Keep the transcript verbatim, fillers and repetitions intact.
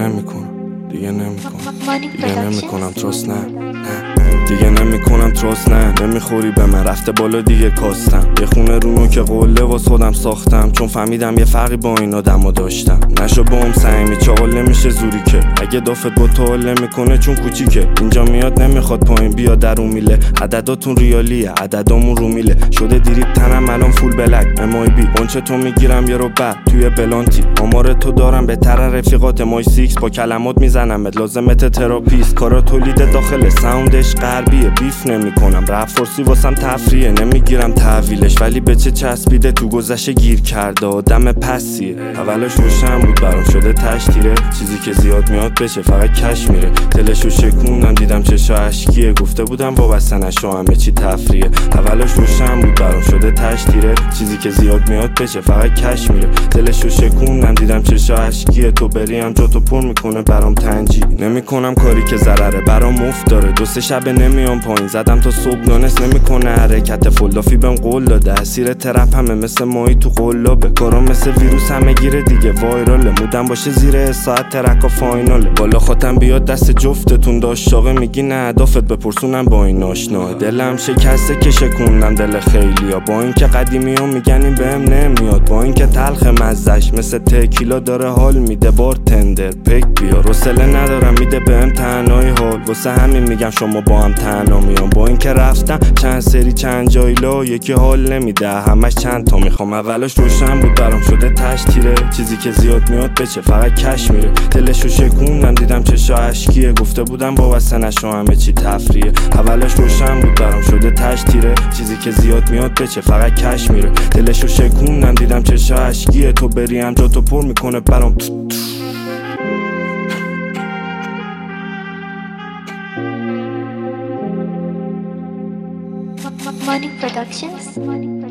نمیکنم دیگه نمیکنم دیگه نمیکنم ترست نه نه دیگه نمیکنم ترست نه نمیخوری به من رفته بالا دیگه کاستم یه خونه رونو که قله واس خودم ساختم چون فهمیدم یه فرقی با این آدمو داشتم نشو با هم سعیمی چاقل نمیشه زوری که اگه دافت با تو حال نمیکنه چون کوچیکه اینجا میاد نمیخواد پایین بیا در اون میله عدداتون ریالیه عددامون رو میله شده دیرید تنم الان فول بلک امای بی اونچه تو میگیرم یه رو بعد توی بلانتی آمار تو دارم بهتر رفیقات مای سیکس با کلمات میزنمت لازمت تراپیست کارا تولید داخل ساوندش غربیه بیف نمیکنم رپ فارسی واسم تفریه نمیگیرم تحویلش ولی به چه چسبیده تو گذشته گیر کرده آدم پسیه اولش روشن بود برام شده تشتیره چیزی که زیاد میاد بشه فقط کش میره دلشو شکوندم دیدم چشا اشکیه گفته بودم وابسته نشو همه چی تفریه اولش روشن بود برام شده تشتیره چیزی که زیاد میاد بشه فقط کش میره دلشو شکوندم دیدم چشا اشکیه تو بریم جا تو پر میکنه برام تنجی نمیکنم کاری که ضرره برام مفت داره دو سه شب نمیام پایین زدم تا صبح دانست نمیکنه حرکت فلافی بهم قول داده اسیر ترپ همه مثل ماهی تو قلابه کارام مثل ویروس همه گیره دیگه وایراله مودم باشه زیر ساعت ترکا فایناله بالا خاطم بیاد دست جفتتون داشت شاقه میگی نه هدافت بپرسونم با این آشنا دلم شکسته که شکوندم دل خیلیا با اینکه قدیمی ها میگن این بهم نمیاد با اینکه تلخ مزش مثل تکیلا داره حال میده بار تندر پک بیا حوصله ندارم میده بهم تنهای حال واسه همین میگم شما با هم تنها میام با اینکه رفتم چند سری چند جایلا یکی حال نمیده همش چند تا میخوام اولش روشن بود برام شده تشتیره چیزی که زیاد میاد بچه فقط کش میره دلشو شکوندم دیدم چشا اشکیه گفته بودم وابسته نشو همه چی تفریه اولش روشن بود برام شده تشتیره چیزی که زیاد میاد بچه فقط کش میره دلشو شکوندم دیدم چشا اشکیه تو بریم جا تو پر میکنه برام Money Productions.